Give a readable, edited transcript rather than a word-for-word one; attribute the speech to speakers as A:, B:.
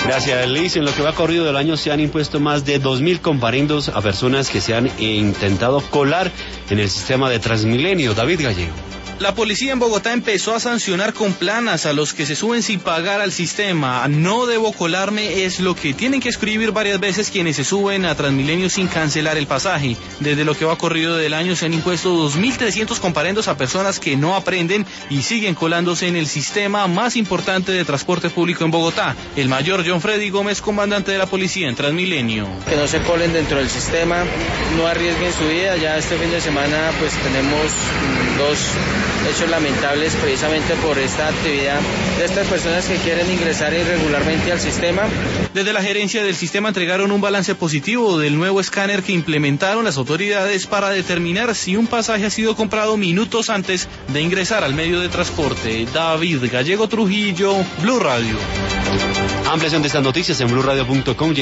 A: Gracias, Liz. En lo que va corrido del año se han impuesto más de 2.000 comparendos a personas que se han intentado colar en el sistema de Transmilenio. David Gallego.
B: La policía en Bogotá empezó a sancionar con planas a los que se suben sin pagar al sistema. No debo colarme es lo que tienen que escribir varias veces quienes se suben a Transmilenio sin cancelar el pasaje. Desde lo que va corrido del año se han impuesto 2.300 comparendos a personas que no aprenden y siguen colándose en el sistema más importante de transporte público en Bogotá. El mayor John Freddy Gómez, comandante de la policía en Transmilenio.
C: Que no se colen dentro del sistema, no arriesguen su vida. Ya este fin de semana pues tenemos 2 hechos lamentables precisamente por esta actividad de estas personas que quieren ingresar irregularmente al sistema.
B: Desde la gerencia del sistema entregaron un balance positivo del nuevo escáner que implementaron las autoridades para determinar si un pasaje ha sido comprado minutos antes de ingresar al medio de transporte. David Gallego Trujillo, Blue Radio.
A: Ampliación de estas noticias en blurradio.com.